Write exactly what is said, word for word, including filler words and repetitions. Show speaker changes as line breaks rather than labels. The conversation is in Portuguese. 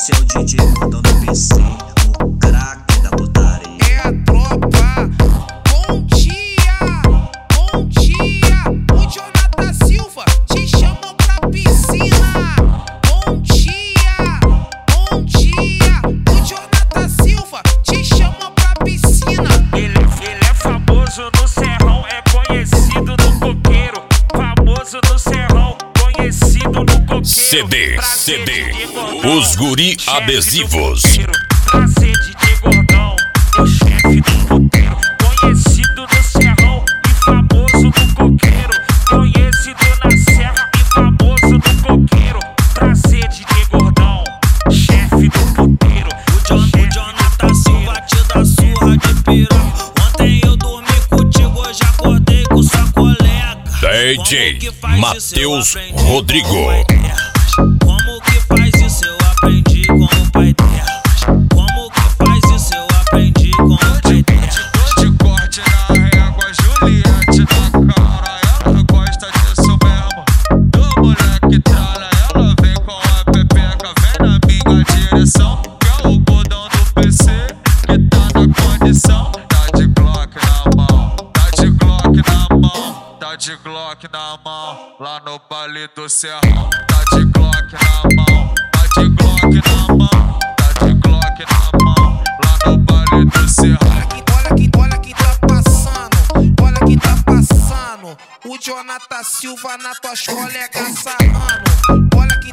Esse é o D J Gordão do P C, o craque da putaria.
É a tropa. Bom dia, bom dia. O Jonathan Silva te chamam pra piscina. Bom dia, bom dia. O Jonathan Silva te chamam pra piscina.
Ele, ele é famoso no Serrão, é conhecido no coqueiro. Famoso no Serrão, conhecido no coqueiro.
C D, C D, os guri adesivos.
Prazer de D J Gordão, o chefe do puteiro. Conhecido no Serrão e famoso no coqueiro. Conhecido na serra e famoso no coqueiro. Prazer de D J Gordão, chefe do puteiro.
O, John, o Jonathan Silva te dá surra de piroca. Ontem eu dormi contigo, hoje acordei com sua colega.
D J Matheus Rodrigo.
Como que faz isso? Eu aprendi com o pai dela. Como que faz isso? Eu aprendi com o pai dela.
Tô de corte na régua, Juliette na cara. Ela gosta disso mesmo. Do moleque tralha, ela vem com a pepeca, vem na minha direção. Que é o gordão do P C que tá na condição. Tá de Glock na mão, tá de Glock na mão, tá de Glock na mão. Lá no baile do Serrão, tá de Glock na mão, tá de Glock na mão, tá de Glock na mão. Lá no baile do Serrão.
Olha quem, olha quem tá passando, olha quem tá passando. O Jonathan Silva na tua colega sarrando. Olha quem